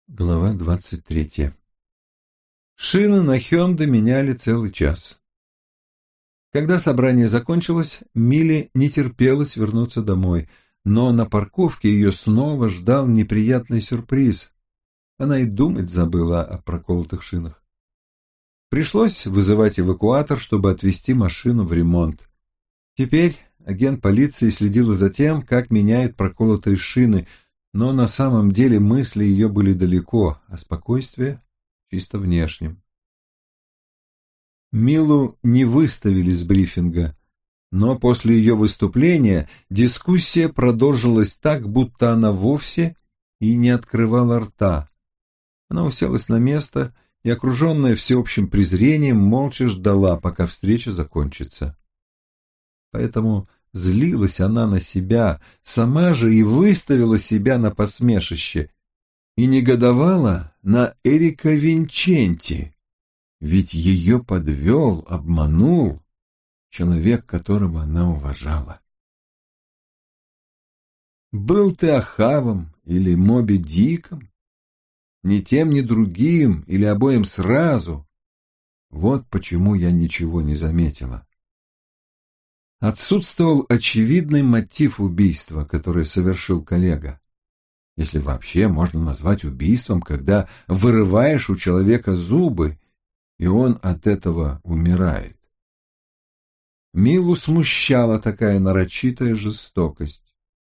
Глава 23. Шины на Хёнде меняли целый час. Когда собрание закончилось, Миле не терпелось вернуться домой, но на парковке ее снова ждал неприятный сюрприз. Она и думать забыла о проколотых шинах. Пришлось вызывать эвакуатор, чтобы отвезти машину в ремонт. Теперь агент полиции следила за тем, как меняют проколотые шины, но на самом деле мысли ее были далеко, а спокойствие чисто внешним. Милу не выставили с брифинга, но после ее выступления дискуссия продолжилась так, будто она вовсе и не открывала рта. Она уселась на место и, окруженная всеобщим презрением, молча ждала, пока встреча закончится. Поэтому злилась она на себя, сама же и выставила себя на посмешище, и негодовала на Эрика Винченти, ведь ее подвел, обманул человек, которого она уважала. Был ты Ахавом или Моби Диком, ни тем, ни другим, или обоим сразу, вот почему я ничего не заметила. Отсутствовал очевидный мотив убийства, который совершил коллега. Если вообще можно назвать убийством, когда вырываешь у человека зубы, и он от этого умирает. Милу смущала такая нарочитая жестокость.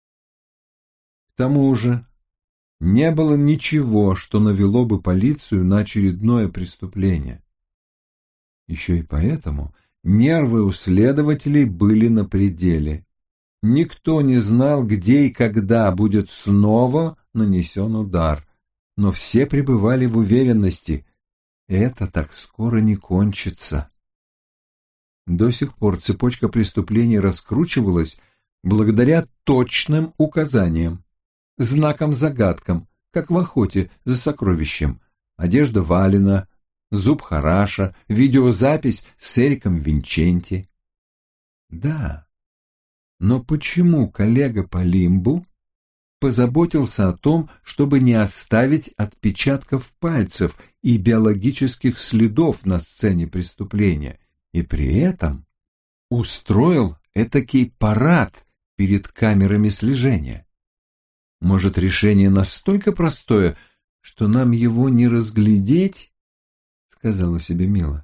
К тому же не было ничего, что навело бы полицию на очередное преступление. Еще и поэтому нервы у следователей были на пределе. Никто не знал, где и когда будет снова нанесен удар, но все пребывали в уверенности — это так скоро не кончится. До сих пор цепочка преступлений раскручивалась благодаря точным указаниям, знакам-загадкам, как в охоте за сокровищем. Одежда Валина, зуб Хараша, видеозапись с Эриком Винченти. Да, но почему коллега по лимбу позаботился о том, чтобы не оставить отпечатков пальцев и биологических следов на сцене преступления, и при этом устроил этакий парад перед камерами слежения? Может, решение настолько простое, что нам его не разглядеть? Сказала себе Мила.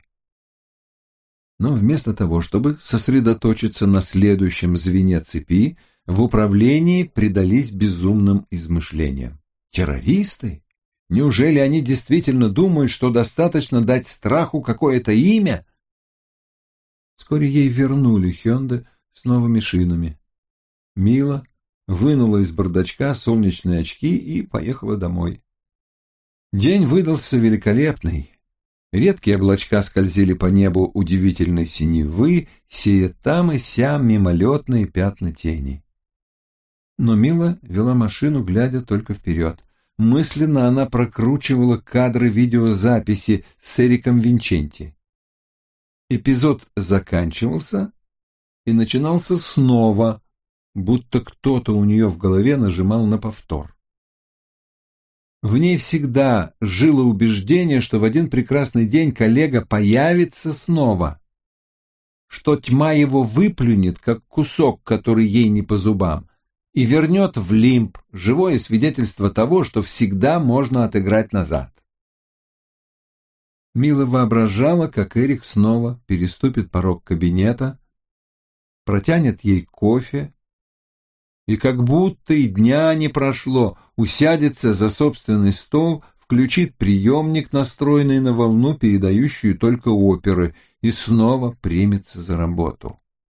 Но вместо того, чтобы сосредоточиться на следующем звене цепи, в управлении предались безумным измышлениям. Террористы? Неужели они действительно думают, что достаточно дать страху какое-то имя? Вскоре ей вернули Хёнде с новыми шинами. Мила вынула из бардачка солнечные очки и поехала домой. День выдался великолепный. Редкие облачка скользили по небу удивительной синевы, сея там и сям мимолетные пятна тени. Но Мила вела машину, глядя только вперед. Мысленно она прокручивала кадры видеозаписи с Эриком Винченти. Эпизод заканчивался и начинался снова, будто кто-то у нее в голове нажимал на повтор. В ней всегда жило убеждение, что в один прекрасный день коллега появится снова, что тьма его выплюнет, как кусок, который ей не по зубам, и вернет в лимб живое свидетельство того, что всегда можно отыграть назад. Мила воображала, как Эрик снова переступит порог кабинета, протянет ей кофе, и как будто и дня не прошло, усядется за собственный стол, включит приемник, настроенный на волну, передающую только оперы, и снова примется за работу.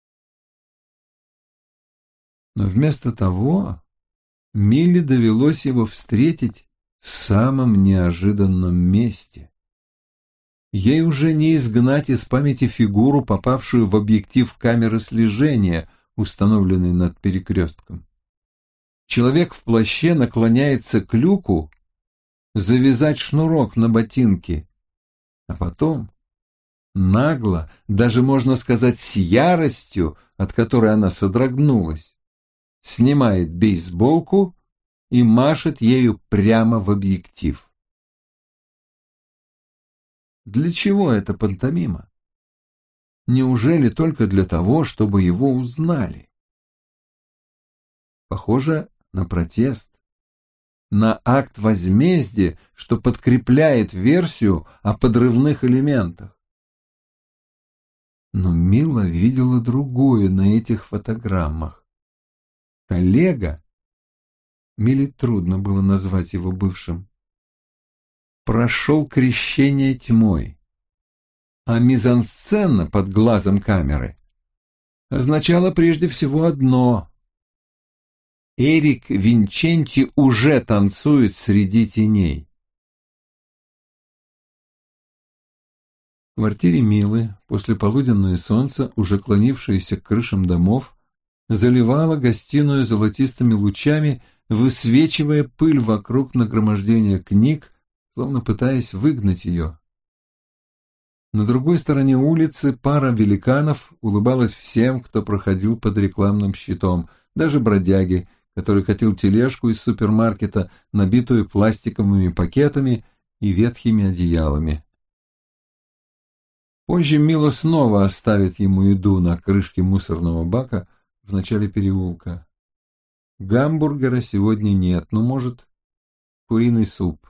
Но вместо того Миле довелось его встретить в самом неожиданном месте. Ей уже не изгнать из памяти фигуру, попавшую в объектив камеры слежения, установленный над перекрестком. Человек в плаще наклоняется к люку завязать шнурок на ботинке, а потом нагло, даже можно сказать с яростью, от которой она содрогнулась, снимает бейсболку и машет ею прямо в объектив. Для чего эта пантомима? Неужели только для того, чтобы его узнали? Похоже на протест, на акт возмездия, что подкрепляет версию о подрывных элементах. Но Мила видела другое на этих фотограммах. Коллега, Миле трудно было назвать его бывшим, прошел крещение тьмой, а мизансцена под глазом камеры означала прежде всего одно: Эрик Винченти уже танцует среди теней. В квартире Милы послеполуденное солнце, уже клонившееся к крышам домов, заливало гостиную золотистыми лучами, высвечивая пыль вокруг нагромождения книг, словно пытаясь выгнать ее. На другой стороне улицы пара великанов улыбалась всем, кто проходил под рекламным щитом, даже бродяге, который катил тележку из супермаркета, набитую пластиковыми пакетами и ветхими одеялами. Позже Мила снова оставит ему еду на крышке мусорного бака в начале переулка. Гамбургера сегодня нет, но, может, куриный суп.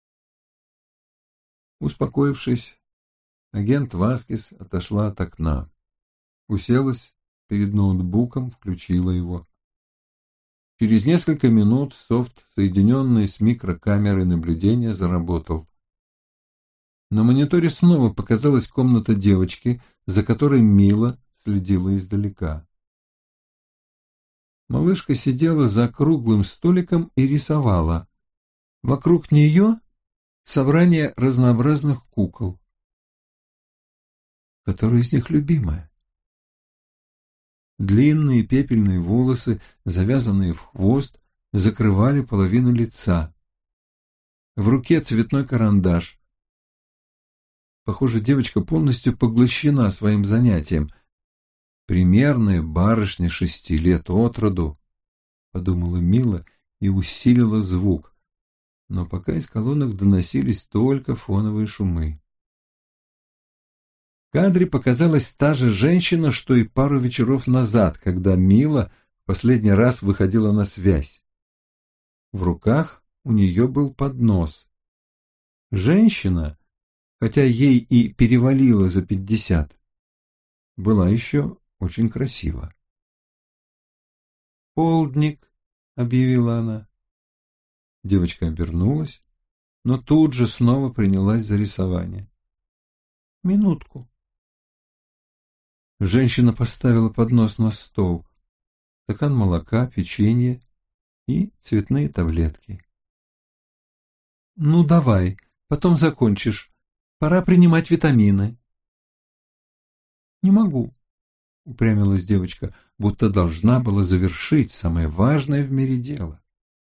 Успокоившись, агент Васкес отошла от окна, уселась перед ноутбуком, включила его. Через несколько минут софт, соединенный с микрокамерой наблюдения, заработал. На мониторе снова показалась комната девочки, за которой Мила следила издалека. Малышка сидела за круглым столиком и рисовала. Вокруг нее собрание разнообразных кукол. Которая из них любимая? Длинные пепельные волосы, завязанные в хвост, закрывали половину лица. В руке цветной карандаш. Похоже, девочка полностью поглощена своим занятием. Примерная барышня 6 лет от роду, подумала Мила и усилила звук, но пока из колонок доносились только фоновые шумы. В кадре показалась та же женщина, что и пару вечеров назад, когда Мила в последний раз выходила на связь. В руках у нее был поднос. Женщина, хотя ей и перевалило за 50, была еще очень красива. «Полдник», — объявила она. Девочка обернулась, но тут же снова принялась за рисование. «Минутку». Женщина поставила поднос на стол, стакан молока, печенье и цветные таблетки. «Ну, давай, потом закончишь. Пора принимать витамины». «Не могу», — упрямилась девочка, будто должна была завершить самое важное в мире дело.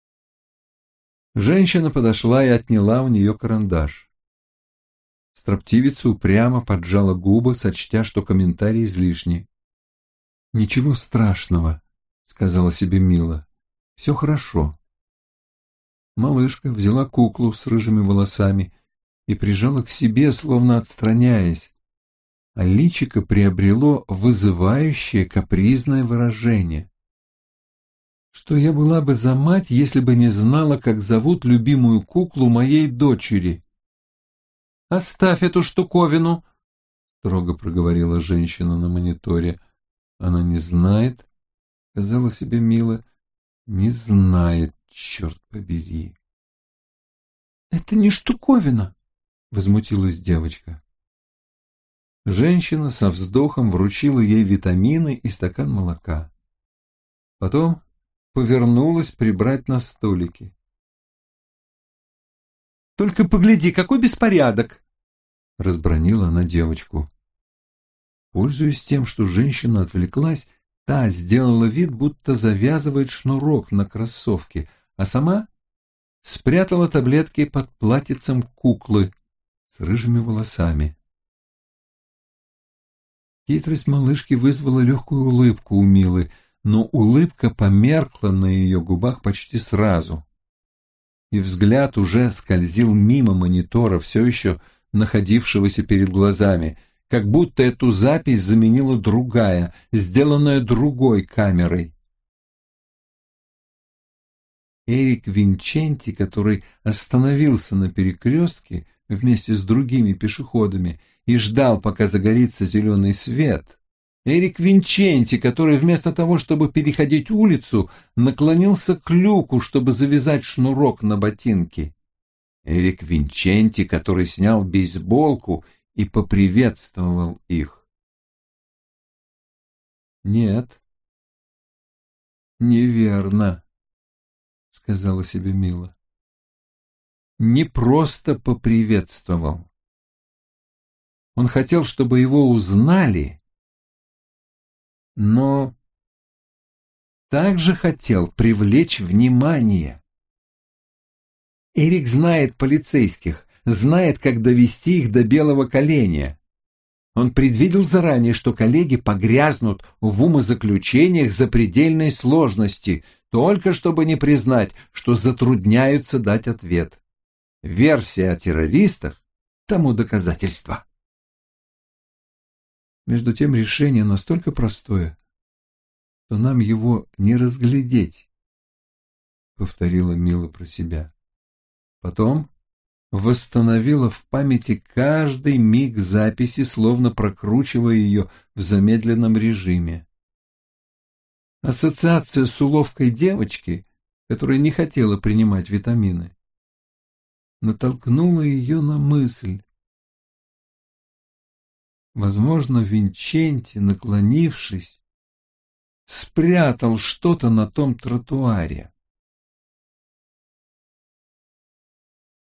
Женщина подошла и отняла у нее карандаш. Строптивица упрямо поджала губы, сочтя, что комментарий излишни. «Ничего страшного», — сказала себе Мила. «Все хорошо». Малышка взяла куклу с рыжими волосами и прижала к себе, словно отстраняясь, а личико приобрело вызывающее капризное выражение. Что я была бы за мать, если бы не знала, как зовут любимую куклу моей дочери? «Оставь эту штуковину», — строго проговорила женщина на мониторе. «Она не знает», — сказала себе Мила, — «не знает, черт побери». «Это не штуковина», — возмутилась девочка. Женщина со вздохом вручила ей витамины и стакан молока. Потом повернулась прибрать на столике. «Только погляди, какой беспорядок!» — разбранила она девочку. Пользуясь тем, что женщина отвлеклась, та сделала вид, будто завязывает шнурок на кроссовке, а сама спрятала таблетки под платьицем куклы с рыжими волосами. Хитрость малышки вызвала легкую улыбку у Милы, но улыбка померкла на ее губах почти сразу, и взгляд уже скользил мимо монитора, все еще находившегося перед глазами, как будто эту запись заменила другая, сделанная другой камерой. Эрик Винченти, который остановился на перекрестке вместе с другими пешеходами и ждал, пока загорится зеленый свет. Эрик Винченти, который вместо того, чтобы переходить улицу, наклонился к люку, чтобы завязать шнурок на ботинке. Эрик Винченти, который снял бейсболку и поприветствовал их. «Нет, неверно», — сказала себе Мила. «Не просто поприветствовал. Он хотел, чтобы его узнали, но также хотел привлечь внимание. Эрик знает полицейских, знает, как довести их до белого коленя. Он предвидел заранее, что коллеги погрязнут в умозаключениях запредельной сложности, только чтобы не признать, что затрудняются дать ответ. Версия о террористах тому доказательство. Между тем решение настолько простое, что нам его не разглядеть, — повторила Мила про себя. Потом восстановила в памяти каждый миг записи, словно прокручивая ее в замедленном режиме. Ассоциация с уловкой девочки, которая не хотела принимать витамины, натолкнула ее на мысль. Возможно, Винченти, наклонившись, спрятал что-то на том тротуаре.